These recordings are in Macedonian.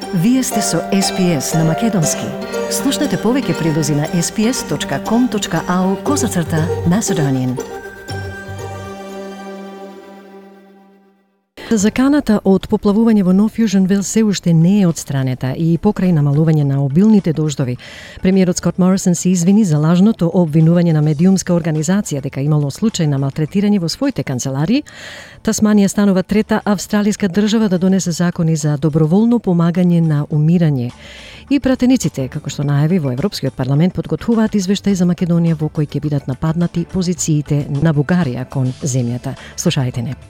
Вие сте со SPS на Македонски. Слушнете повеќе прилози на sps.com.au/Macedonian. Заканата од поплавување во Нов Јужен Велс се уште не е отстранета и покрај намалување на обилните дождови. Премиерот Скот Морисон се извини за лажното обвинување на медиумска организација дека имало случај на малтретирање во своите канцеларии. Тасманија станува трета австралиска држава да донесе закони за доброволно помагање на умирање. И пратениците, како што најави во Европскиот парламент, подготвуваат извештај за Македонија во кој ќе бидат нападнати позициите на Бугарија кон земјата. Слушајте не.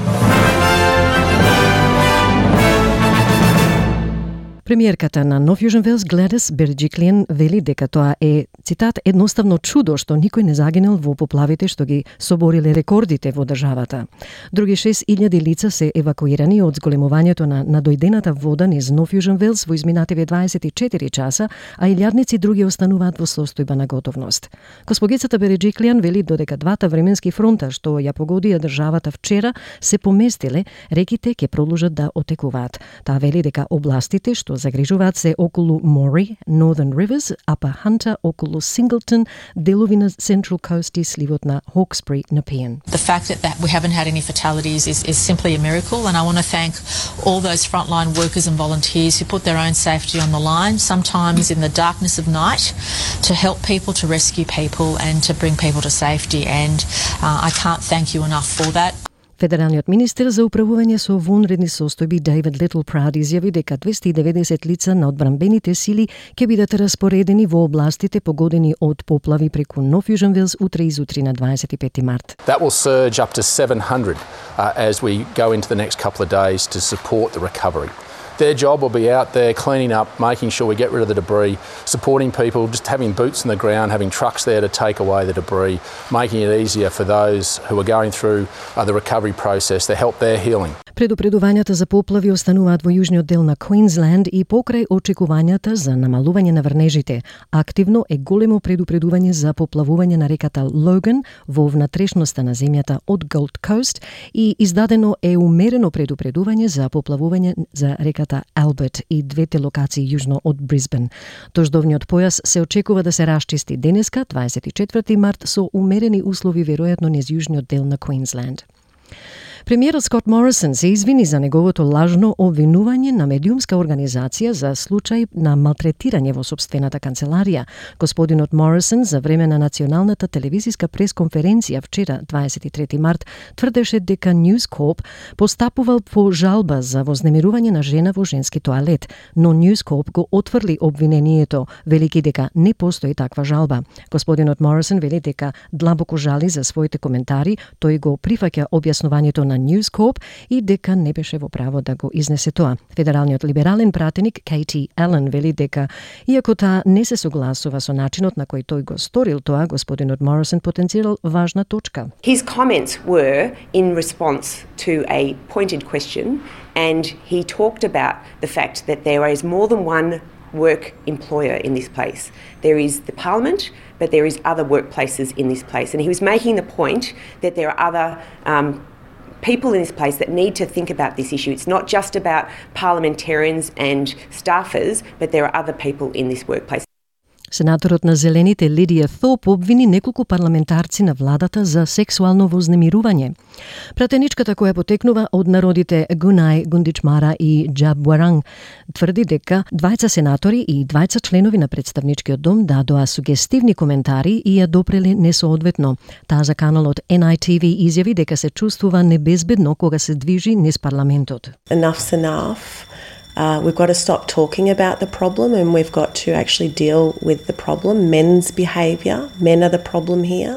Премиерката на Нов Јужен Велс Гледис Береджиклиан вели дека тоа е, цитат, едноставно чудо што никој не загинал во поплавите што ги собориле рекордите во државата. Други 6.000 лица се евакуирани од зголемувањето на надојдената вода низ Нов Јужен Велс во изминативе 24 часа, а илјадници други остануваат во состојба на готовност. Госпогицата Береджиклиан вели додека двата временски фронта што ја погодија државата вчера се поместиле, реките ќе продолжат да отекуваат. Таа вели дека областите што загрижуваат се околу Мори, Northern Rivers, Upper Hunter, околу Singleton, делови на Central Coast и сливот на Hawkesbury на Nepean. The fact that we haven't had any fatalities is simply a miracle, and I want to thank all those frontline workers and volunteers who put their own safety on the line, sometimes in the darkness of night, to help people, to rescue people and to bring people to safety, and I can't thank you enough for that. Федералниот министер за управување со вонредни состојби Дейвид Литлпрауд изјави дека 290 лица на одбранбените сили ќе бидат распоредени во областите погодени од поплави преку Нов Јужен Велс утре и зутри на 25 март. That will surge up to 700 as we go into the next couple of days to support the recovery. Their job will be out there cleaning up, making sure we get rid of the debris, supporting people, just having boots on the ground, having trucks there to take away the debris, making it easier for those who are going through the recovery process to help their healing. Предупредувањата за поплави остануваат во јужниот дел на Квинсленд и покрај очекувањата за намалување на врнежите. Активно е големо предупредување за поплавување на реката Логан во внатрешноста на земјата од Gold Coast и издадено е умерено предупредување за поплавување за реката Алберт и двете локации јужно од Брисбен. Дождовниот појас се очекува да се расчисти денеска, 24 март, со умерени услови веројатно низ јужниот дел на Квинсленд. Премиерот Скот Морисон се извини за неговото лажно обвинување на медиумска организација за случај на малтретирање во сопствената канцеларија. Господинот Морисон за време на националната телевизиска пресконференција вчера, 23 март, тврдеше дека News Corp постапувал по жалба за вознемирување на жена во женски тоалет, но News Corp го отврли обвинението, велики дека не постои таква жалба. Господинот Морисон вели дека длабоко жали за своите коментари, тој го прифаќа објаснувањето на News Corp и дека не беше во право да го изнесе тоа. Федералниот либерален пратеник Кейти Ален вели дека, иако таа не се согласува со начинот на кој тој го сторил тоа, господинот Морисон потенцирал важна точка. His comments were in response to a pointed question, and he talked about the fact that there is more than one work employer in this place. There is the Parliament, but there is other workplaces in this place. And he was making the point that there are other people in this place that need to think about this issue. It's not just about parliamentarians and staffers, but there are other people in this workplace. Сенаторот на Зелените Лидија Thorpe обвини неколку парламентарци на владата за сексуално вознемирување. Пратеничката која потекнува од народите Гунај Гундичмара и Джабваранг тврди дека двајца сенатори и двајца членови на представничкиот дом дадоа сугестивни коментари и ја допреле несоодветно. Таа за каналот NITV изјави дека се чувствува небезбедно кога се движи низ парламентот. Enough's enough. We've got to stop talking about the problem and we've got to actually deal with the problem. Men's behaviour, men are the problem here.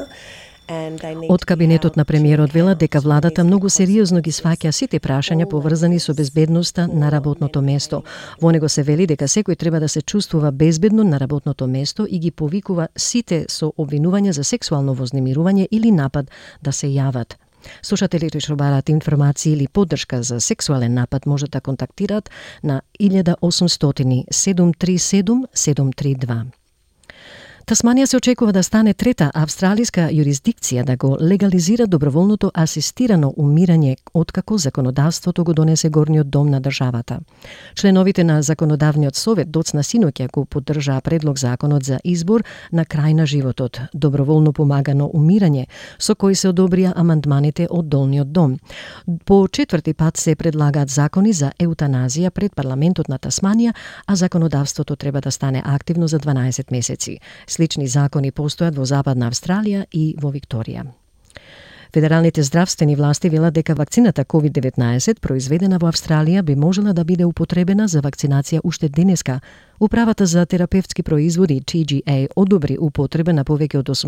Од кабинетот на премиерот велат дека владата многу сериозно ги сваќа сите прашања поврзани со безбедноста на работното место. Во него се вели дека секој треба да се чувствува безбедно на работното место и ги повикува сите со обвинувања за сексуално вознемирување или напад да се јават. Слушателите што бараат информации или поддршка за сексуален напад можат да контактираат на 1800 737 732. Тасманија се очекува да стане трета австралиска юрисдикција да го легализира доброволното асистирано умирање откако законодавството го донесе горниот дом на државата. Членовите на Законодавниот совет доцна синоќа го поддржаа предлог законот за избор на крај на животот, доброволно помагано умирање, со кој се одобрија амандманите од долниот дом. По четврти пат се предлагаат закони за еутаназија пред парламентот на Тасманија, а законодавството треба да стане активно за 12 месеци. Слични закони постојат во Западна Австралија и во Викторија. Федералните здравствени власти велат дека вакцината COVID-19 произведена во Австралија би можела да биде употребена за вакцинација уште денеска. Управата за терапевтски производи TGA одобри употреба на повеќе од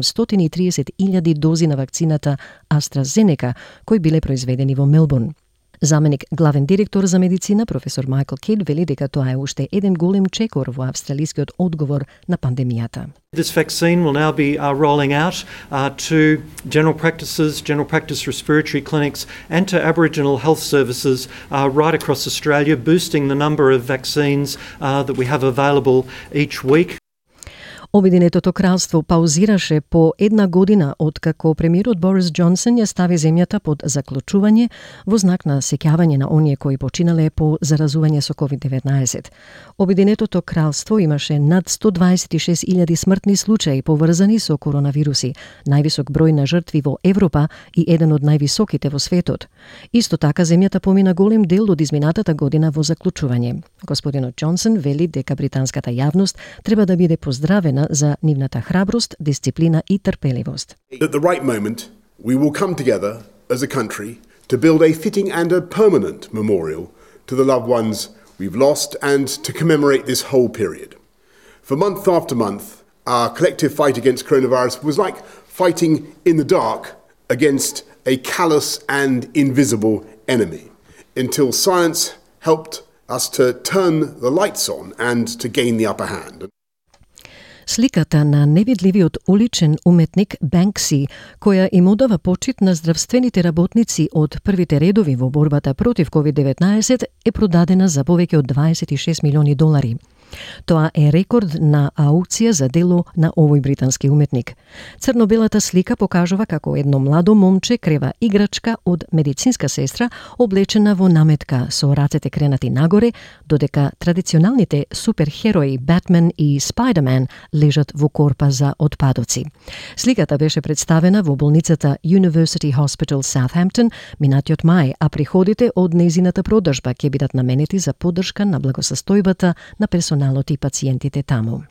830,000 дози на вакцината AstraZeneca, кои биле произведени во Мелбурн. Заменик главен директор за медицина, професор Майкл Кид, вели дека тоа е уште еден голем чекор во австралискиот одговор на пандемијата. This vaccine will now be rolling out to general practices, general practice respiratory clinics and to Aboriginal health services right across Australia, boosting the number of vaccines that we have available each week. Обединетото кралство паузираше по една година откако премиерот Борис Џонсон ја стави земјата под заклучување во знак на сеќавање на оние кои починале по заразување со COVID-19. Обединетото кралство имаше над 126,000 смртни случаи поврзани со коронавируси, највисок број на жртви во Европа и еден од највисоките во светот. Исто така земјата помина голем дел од изминатата година во заклучување. Господинот Џонсон вели дека британската јавност треба да биде поздравена за нивната храброст, дисциплина и трпеливост. At the right moment, we will come together as a country to build a fitting and a permanent memorial to the loved ones we've lost and to commemorate this whole period. For month after month, our collective fight against coronavirus was like fighting in the dark against a callous and invisible enemy, until science helped us to turn the lights on and to gain the upper hand. Сликата на невидливиот уличен уметник Бенкси, која им одава почит на здравствените работници од првите редови во борбата против COVID-19, е продадена за повеќе од 26 милиони долари. Тоа е рекорд на аукција за дело на овој британски уметник. Црно-белата слика покажува како едно младо момче крева играчка од медицинска сестра облечена во наметка со рацете кренати нагоре, додека традиционалните суперхерои Батмен и Спайдермен лежат во корпа за отпадоци. Сликата беше представена во болницата University Hospital Southampton минатиот мај, а приходите од нејзината продажба ќе бидат наменети за поддршка на благосостојбата на персоналот и пациентите таму.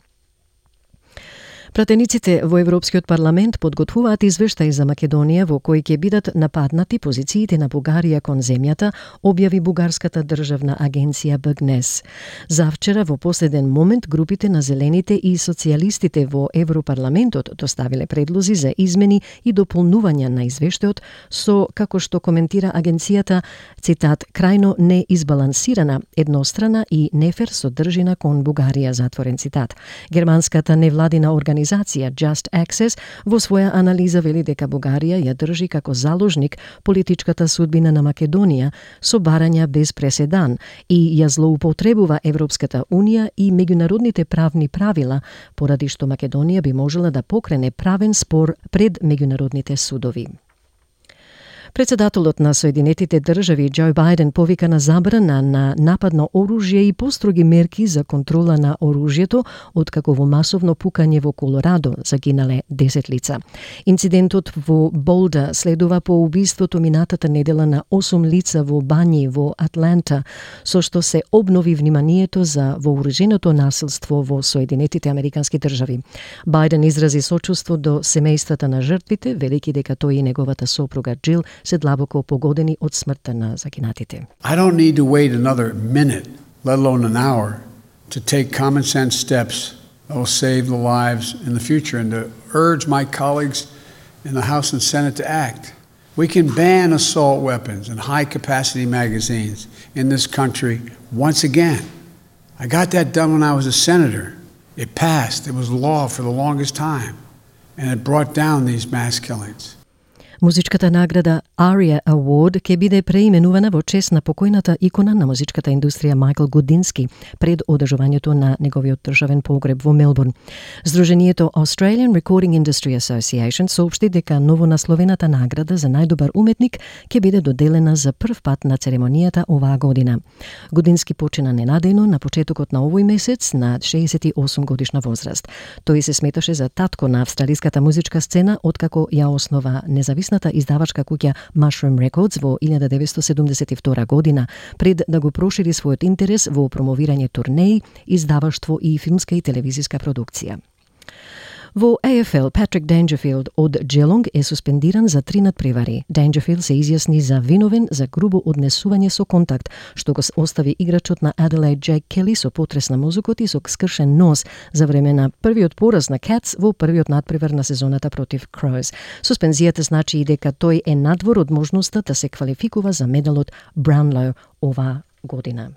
Пратениците во Европскиот парламент подготвуваат извештај за Македонија во кој ќе бидат нападнати позициите на Бугарија кон земјата, објави бугарската државна агенција БГНЕС. Завчера во последен момент групите на зелените и социјалистите во Европарламентот доставиле предлози за измени и дополнувања на извештајот со, како што коментира агенцијата, цитат, крајно неизбалансирана, еднострана и нефер содржина кон Бугарија, затворен цитат. Германската невладина организација Just Access во своја анализа вели дека Бугарија ја држи како заложник политичката судбина на Македонија со барања без преседан и ја злоупотребува Европската Унија и меѓународните правни правила, поради што Македонија би можела да покрене правен спор пред меѓународните судови. Председателот на Соединетите држави Џо Бајден повика на забрана на напад на оружје и построги мерки за контрола на оружјето, откако во масовно пукање во Колорадо загинале 10 лица. Инцидентот во Болда следува по убиството минатата недела на 8 лица во бањи во Атланта, со што се обнови вниманието за вооруженото насилство во Соединетите Американски држави. Бајден изрази сочувство до семејствата на жртвите, велики дека тој и неговата сопруга Џил се длабоко погодени од смртта на загинатите. I don't need to wait another minute, let alone an hour, to take common sense steps that will save the lives in the future and to urge my colleagues in the House and Senate to act. We can ban assault weapons and high-capacity magazines in this country once again. I got that done when I was a senator. It passed. It was law for the longest time, and it brought down these mass killings. Музичката награда ARIA Award ќе биде преименувана во чест на покојната икона на музичката индустрија Майкл Гудински пред одржувањето на неговиот државен погреб во Мелбурн. Сдруженијето Australian Recording Industry Association соопшти дека новонасловената награда за најдобар уметник ќе биде доделена за прв пат на церемонијата оваа година. Гудински почина ненадејно на почетокот на овој месец на 68 годишна возраст. Тој се сметаше за татко на австралиската музичка сцена откако ја основа независната издавачка куќа Mushroom Records во 1972 година, пред да го прошири својот интерес во промовирање турнеи, издаваштво и филмска и телевизиска продукција. Во AFL, Patrick Dangerfield од Geelong е суспендиран за 3 надпревари. Dangerfield се изјасни за виновен за грубо однесување со контакт, што го остави играчот на Adelaide Jake Kelly со потрес на мозокот и со скршен нос за време на првиот пораз на Cats во првиот надпревар на сезоната против Crows. Суспензијата значи и дека тој е надвор од можноста да се квалификува за медалот Brownlow оваа година.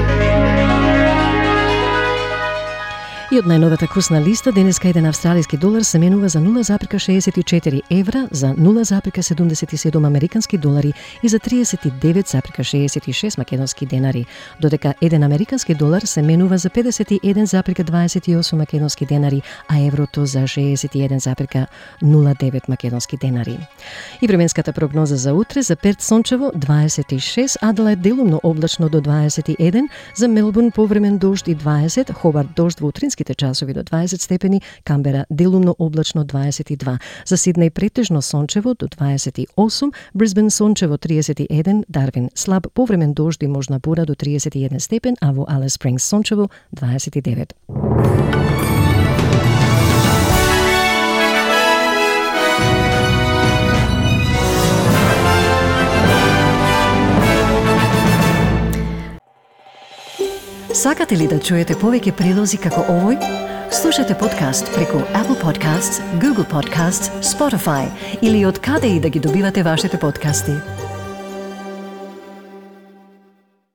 И од најновата курсна листа, денеска еден австралиски долар се менува за 0,64 евра, за 0,77 американски долари и за 39,66 македонски денари, додека еден американски долар се менува за 51,28 македонски денари, а еврото за 61,09 македонски денари. И временската прогноза за утре: за Перт сончево 26, Аделаид делумно облачно до 21, за Мелбурн повремен дожд и 20, Хобарт дожд во утринските часови до 20 степени, Камбера делумно облачно 22, за Сиднеј претежно сончево до 28, Брисбен сончево 31, Дарвин слаб повремен дожд и можна бура до 31 степен, а во Алис Спрингс сончево 29. Сакате ли да чуете повеќе прилози како овој? Слушате подкаст преку Apple Podcasts, Google Podcasts, Spotify или од каде и да ги добивате вашите подкасти.